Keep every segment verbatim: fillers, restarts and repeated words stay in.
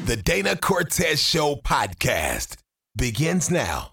The Dana Cortez Show podcast begins now.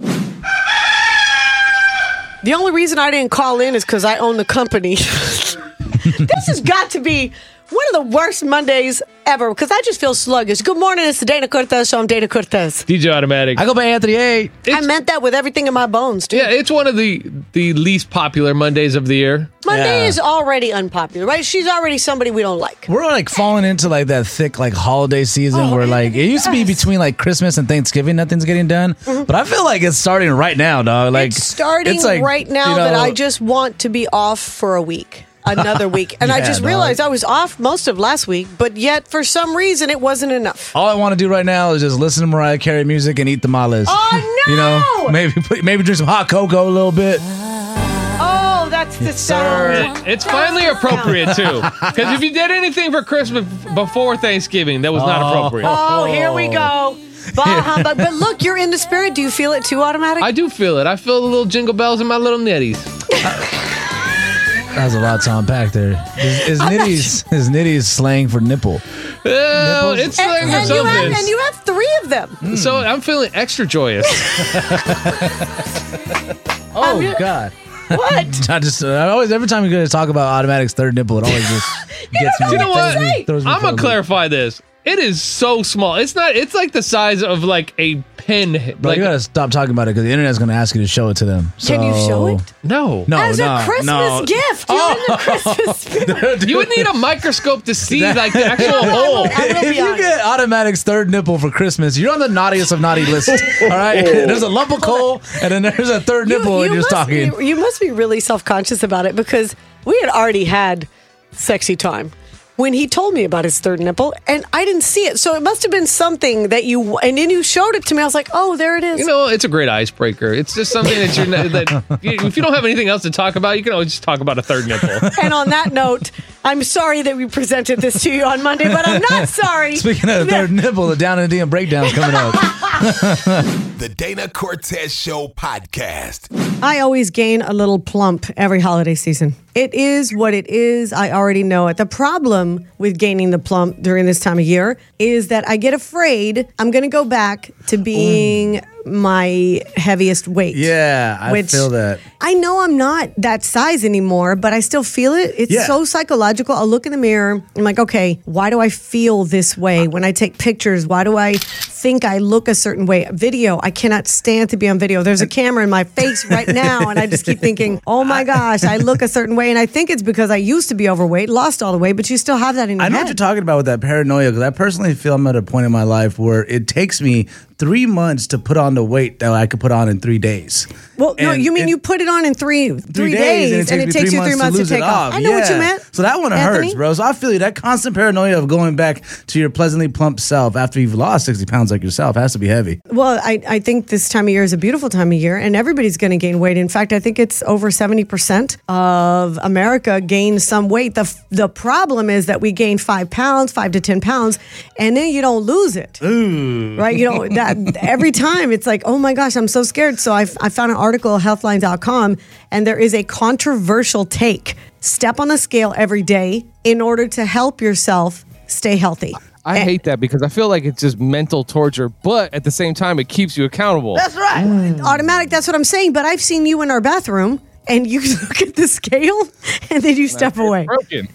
The only reason I didn't call in is because I own the company. This has got to be one of the worst Mondays ever because I just feel sluggish. Good morning, it's the Dana Cortez Show. I'm Dana Cortez. D J Automatic. I go by Anthony A. I meant that with everything in my bones, dude. Yeah, it's one of the, the least popular Mondays of the year. Monday Yeah. is already unpopular, right? She's already somebody we don't like. We're like falling into like that thick like holiday season Oh, where like it used to be yes. between like Christmas and Thanksgiving, nothing's getting done. Mm-hmm. But I feel like it's starting right now, dog. Like It's starting it's like, right now you know, that I just want to be off for a week. Another week. And I Yeah, just dog. realized I was off most of last week, but yet for some reason it wasn't enough. all I want to do right now is just listen to Mariah Carey music and eat tamales. Oh, no! You know, maybe put, maybe drink some hot cocoa a little bit. Oh, that's the sound. It's finally appropriate, too. Because if you did anything for Christmas before Thanksgiving, that was not appropriate. Oh, here we go. Bah humbug. But look, you're in the spirit. Do you feel it too, Automatic? I do feel it. I feel the little jingle bells in my little nitties. That's a lot to unpack there. Is, is nitties is nitties slang for nipple? Oh, it's and, slang for and, you have, something. and you have three of them. So I'm feeling extra joyous. Oh you- God. What? I just I always every time you're gonna talk about Automatic's third nipple, it always just gets me. You know what? throws me- throws me I'm for a gonna loop. clarify this. It is so small. It's not. It's like the size of like a pin. Bro, like you gotta stop talking about it because the internet's gonna ask you to show it to them. Can you So- show it? no, No, As no, a Christmas no. gift. You're in the Christmas spirit. You would need a microscope to see like the actual I hole. will- I will If be you honest. get Automatic's third nipple for Christmas, you're on the naughtiest of naughty list. All right, there's a lump of coal, and then there's a third nipple, and you're must talking. Be, you must be really self-conscious about it because we had already had sexy time when he told me about his third nipple, and I didn't see it. So it must have been something that you, and then you showed it to me. I was like, oh, there it is. You know, it's a great icebreaker. It's just something that you're not, that you, if you don't have anything else to talk about, you can always just talk about a third nipple. And on that note, I'm sorry that we presented this to you on Monday, but I'm not sorry. Speaking of the third nipple, the Down and D and breakdown's coming up. The Dana Cortez Show podcast. I always gain a little plump every holiday season. It is what it is. I already know it. The problem with gaining the plump during this time of year is that I get afraid I'm going to go back to being my heaviest weight. Yeah, I Which- feel that. I know I'm not that size anymore, but I still feel it. It's Yeah. so psychological. I'll look in the mirror. I'm like, okay, why do I feel this way when I take pictures? Why do I think I look a certain way? Video, I cannot stand to be on video. There's a camera in my face right now, and I just keep thinking, oh my gosh, I look a certain way. And I think it's because I used to be overweight, lost all the weight, but you still have that in your I know head. what you're talking about with that paranoia because I personally feel I'm at a point in my life where it takes me three months to put on the weight that I could put on in three days. Well, no, And you mean it- you put it on in three three, Three days, and it takes, me you three months to, lose take it off. I know what you Yeah. meant. So that one Anthony? hurts, bro. So I feel you. That constant paranoia of going back to your pleasantly plump self after you've lost sixty pounds like yourself has to be heavy. Well, I, I think this time of year is a beautiful time of year, and everybody's going to gain weight. In fact, I think it's over seventy percent of America gains some weight. The the problem is that we gain five pounds, five to ten pounds, and then you don't lose it. Ooh. Right? You know, that every time it's like, oh my gosh, I'm so scared. So I, I found an article at healthline dot com, and there is a controversial take. Step on a scale every day in order to help yourself stay healthy. I hate that because I feel like it's just mental torture, but at the same time, it keeps you accountable. That's right. Automatic, that's what I'm saying. But I've seen you in our bathroom and you look at the scale and then you step away. Broken.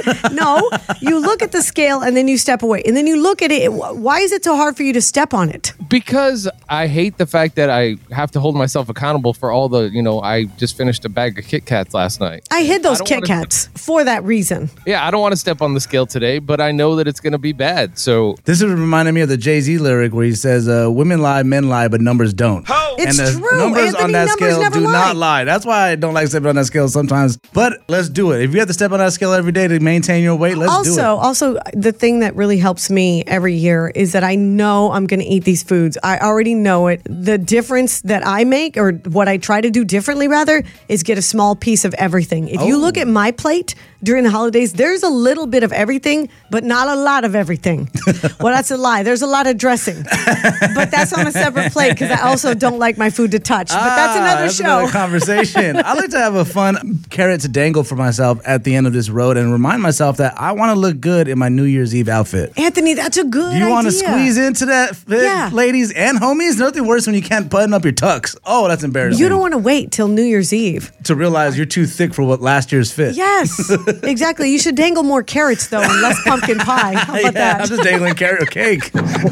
No, you look at the scale and then you step away. And then you look at it. Why is it so hard for you to step on it? Because I hate the fact that I have to hold myself accountable for all the, you know, I just finished a bag of Kit Kats last night. I hid those don't Kit wanna- Kats for that reason. Yeah, I don't want to step on the scale today, but I know that it's going to be bad. So This is reminding me of the Jay-Z lyric where he says, uh, women lie, men lie, but numbers don't. It's and the true. numbers Anthony, on that numbers scale never do lie. not lie. That's why I don't like stepping on that scale sometimes. But let's do it. If you have to step on that scale every day to maintain your weight, let's do it. Also, also the thing that really helps me every year is that I know I'm going to eat these foods. I already know it. The difference that I make, or what I try to do differently rather, is get a small piece of everything. If you look at my plate during the holidays, there's a little bit of everything, but not a lot of everything. Well, that's a lie. There's a lot of dressing, but that's on a separate plate because I also don't like my food to touch, but that's Ah, another that's show. another conversation. I like to have a fun carrot to dangle for myself at the end of this road and remind myself that I want to look good in my New Year's Eve outfit. Anthony, that's a good Do you want to idea. squeeze into that fit, Yeah. ladies and homies? Nothing worse when you can't button up your tux. Oh, that's embarrassing. You don't want to wait till New Year's Eve. to realize you're too thick for what last year's fit. Yes, exactly. You should dangle more carrots, though, and less pumpkin pie. How about yeah, that? I'm just dangling carrot cake.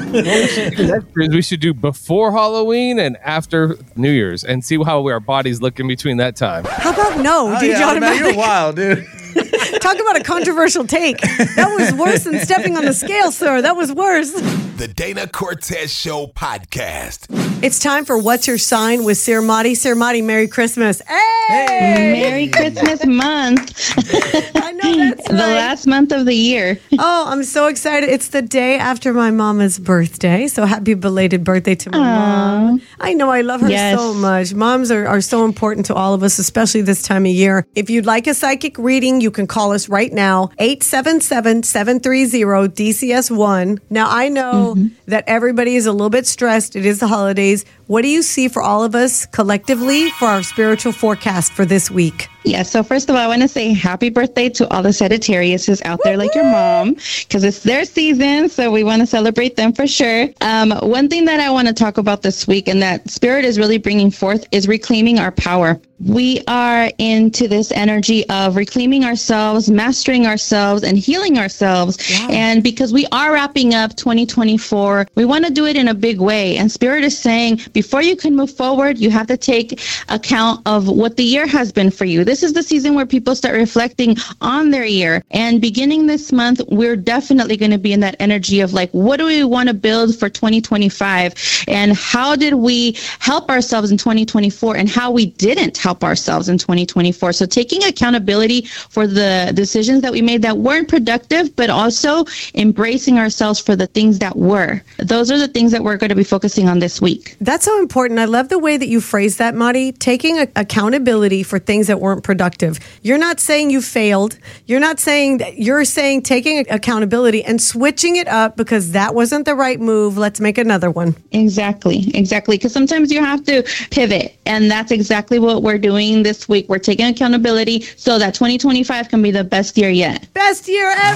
We should do before Halloween and after New Year's and see how our bodies look in between that time. How about no, Oh, D J yeah, man, Automatic? you're wild, dude. Talk about a controversial take. That was worse than stepping on the scale, sir. That was worse. The Dana Cortez Show podcast. It's time for What's Your Sign with Sir Madi. Sir Madi, Merry Christmas. Hey! Merry Christmas month. I know that's The right. last month of the year. Oh, I'm so excited. It's the day after my mama's birthday. So happy belated birthday to my mom. I know I love her Yes. so much. Moms are, are so important to all of us, especially this time of year. If you'd like a psychic reading, you can call us right now, eight seven seven, seven three zero, D C S one. Now, I know that everybody is a little bit stressed. It is the holidays. What do you see for all of us collectively for our spiritual forecast for this week? Yeah, so first of all, I want to say happy birthday to all the Sagittariuses out there like your mom, because it's their season, so we want to celebrate them for sure. Um, one thing that I want to talk about this week and that Spirit is really bringing forth is reclaiming our power. We are into this energy of reclaiming ourselves, mastering ourselves, and healing ourselves. Yeah. And because we are wrapping up twenty twenty-four, we want to do it in a big way. And Spirit is saying, before you can move forward, you have to take account of what the year has been for you. This is the season where people start reflecting on their year. And beginning this month, we're definitely going to be in that energy of like, what do we want to build for twenty twenty-five? And how did we help ourselves in twenty twenty-four and how we didn't help ourselves in twenty twenty-four? So taking accountability for the decisions that we made that weren't productive, but also embracing ourselves for the things that were. Those are the things that we're going to be focusing on this week. That's so important. I love the way that you phrase that, Madi. Taking a- accountability for things that weren't productive. You're not saying you failed. You're not saying that. You're saying taking a- accountability and switching it up because that wasn't the right move. Let's make another one. Exactly, exactly. Because sometimes you have to pivot. And that's exactly what we're doing this week. We're taking accountability so that twenty twenty-five can be the best year yet. Best year ever.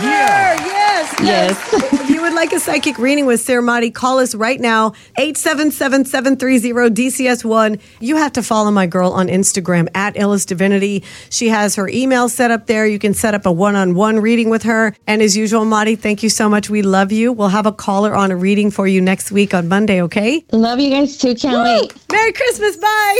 Yes. Yes. If you would like a psychic reading with Sir Madi, call us right now, eight seven seven, seven three zero, D C S one. You have to follow my girl on Instagram at Illis Divinity. She has her email set up there. You can set up a one-on-one reading with her. And as usual, Madi, thank you so much. We love you. We'll have a caller on a reading for you next week on Monday, okay? Love you guys too. Can't wait. Merry Christmas. Bye.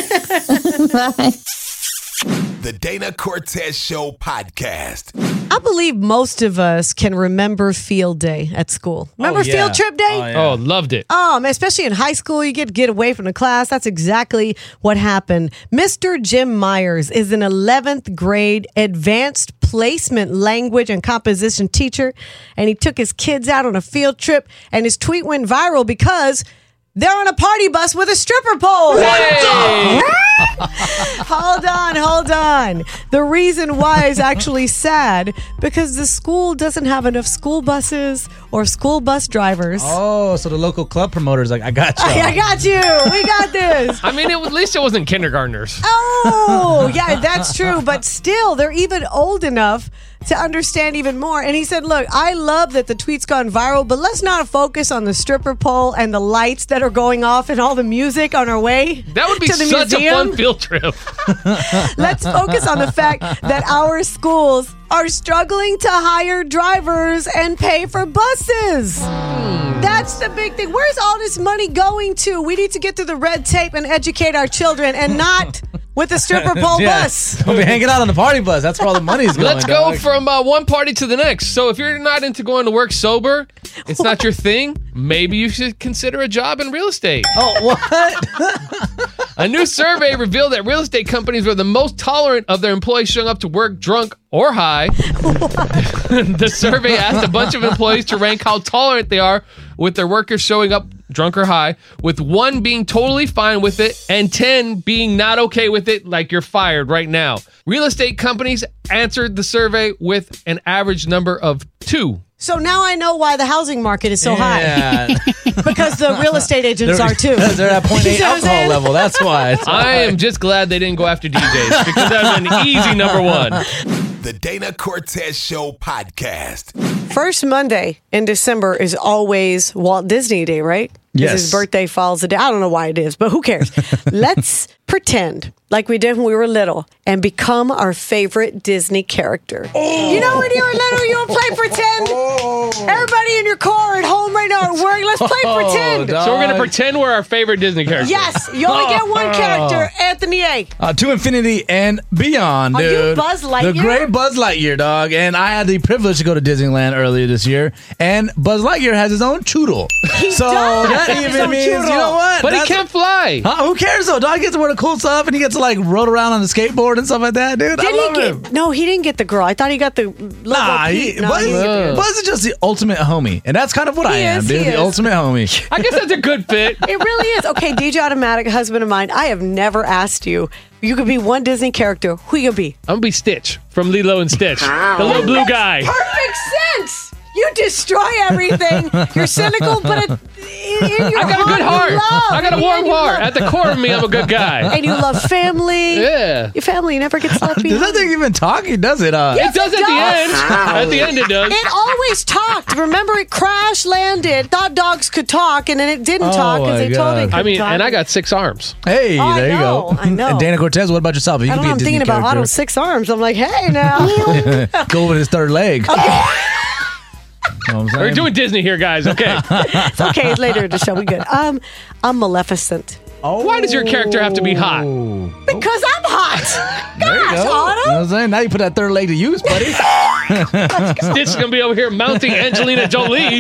Bye. The Dana Cortez Show podcast. I believe most of us can remember field day at school. Remember Oh, yeah. field trip day? Oh, yeah. Oh, loved it. Oh, man, especially in high school, you get to get away from the class. That's exactly what happened. Mister Jim Myers is an eleventh grade advanced placement language and composition teacher, and he took his kids out on a field trip, and his tweet went viral because they're on a party bus with a stripper pole. Hey! Hold on, hold on. The reason why is actually sad because the school doesn't have enough school buses or school bus drivers. Oh, so the local club promoter's like, I got you. I got you. We got this. I mean, it, at least it wasn't kindergartners. Oh, yeah, that's true. But still, they're even old enough to understand even more. And he said, look, I love that the tweet's gone viral, but let's not focus on the stripper pole and the lights that are going off and all the music on our way That would be to the such museum. a fun field trip. Let's focus on the fact that our schools are struggling to hire drivers and pay for buses. That's the big thing. Where's all this money going to? We need to get through the red tape and educate our children and not with the stripper pole Yeah. bus. Don't be hanging out on the party bus. That's where all the money's going. Let's go dog. from uh, one party to the next. So if you're not into going to work sober, it's not your thing, maybe you should consider a job in real estate. Oh, what? A new survey revealed that real estate companies were the most tolerant of their employees showing up to work drunk or high. The survey asked a bunch of employees to rank how tolerant they are with their workers showing up drunk or high, with one being totally fine with it and ten being not okay with it, like you're fired right now. Real estate companies answered the survey with an average number of two. So now I know why the housing market is so Yeah. high. Because the real estate agents are too. They're at point eight You know what I'm alcohol saying? level. That's why. It's I am just glad they didn't go after D Js because that's an easy number one. The Dana Cortez Show podcast. First Monday in December is always Walt Disney Day, right? 'Cause Yes. His birthday falls the day. I don't know why it is, but who cares? Let's pretend like we did when we were little and become our favorite Disney character. Oh. You know when you were little, you would play pretend? Oh. Everybody in your car at home right now are working. Let's play Oh, pretend. dog. So we're going to pretend we're our favorite Disney character. Yes, you only get one character, Anthony A. Uh, to infinity and beyond, Are you dude. Buzz The Lightyear? great Buzz Lightyear, dog. And I had the privilege to go to Disneyland earlier this year. And Buzz Lightyear has his own choodle. He so does that have his even own means, choodle. you know what? But he That's- can't fly. Huh? Who cares though? Dog gets to wear the cool stuff and he gets to like roll around on the skateboard and stuff like that, dude. Did I he love get? him. No, he didn't get the girl. I thought he got the little Nah, Pete. he, No, Buzz, he didn't get the- Buzz is just the ultimate homie. And that's kind of what I He am, is, dude. he The is. ultimate homie. I guess that's a good fit. It really is. Okay, D J Automatic, husband of mine, I have never asked you. You could be one Disney character. Who you gonna be? I'm going to be Stitch from Lilo and Stitch. The little blue guy. Perfect sense. You destroy everything. You're cynical, but it, in, in your I got a good heart, heart. you love. I got a And warm you heart. love- At the core of me, I'm a good guy. And you love family. Yeah. Your family never gets left Does that behind. thing even talk? He does it, uh. Yes, It does it at the does. end. At the end, it does. It always talked. Remember, it crash landed. Thought dogs could talk, and then it didn't Oh talk because my they told it. God. I mean, couldn't and I talk. got six arms. Hey, Oh, I there you know, go. I know. And Dana Cortez, what about yourself? You I could don't know. be a I'm Disney thinking about character. Otto's six arms. I'm like, hey, now. Go with his third leg. Okay. You know what I'm We're saying? doing Disney here, guys. Okay. It's okay. It's later in the show. We good. Um, I'm Maleficent. Why does your character have to be hot? Because I'm hot. There you Gosh, go. You know Otto. what I'm saying? Now you put that third leg to use, buddy. Stitch is going to be over here mounting Angelina Jolie.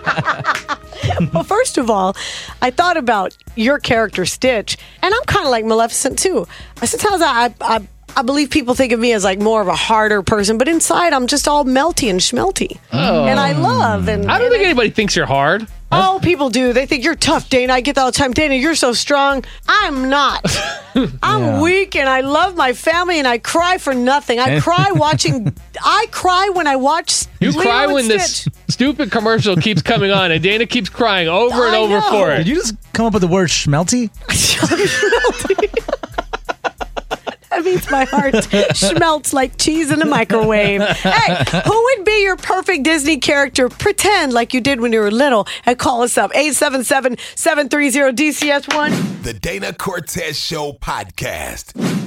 Well, first of all, I thought about your character, Stitch, and I'm kind of like Maleficent, too. Sometimes I, I, I believe people think of me as like more of a harder person, but inside I'm just all melty and schmelty. And I love. And I don't think anybody thinks you're hard. Oh, people do. They think you're tough, Dana. I get that all the time. Dana, you're so strong. I'm not. I'm Yeah. weak, and I love my family, and I cry for nothing. I cry watching. I cry when I watch. You Lilo cry and when this Stitch. stupid commercial keeps coming on, and Dana keeps crying over and I over know. for it. Did you just come up with the word schmelty? That means my heart schmelts like cheese in a microwave. Hey, who would be your perfect Disney character? Pretend like you did when you were little and call us up. eight seven seven, seven three zero, D C S one. The Dana Cortez Show podcast.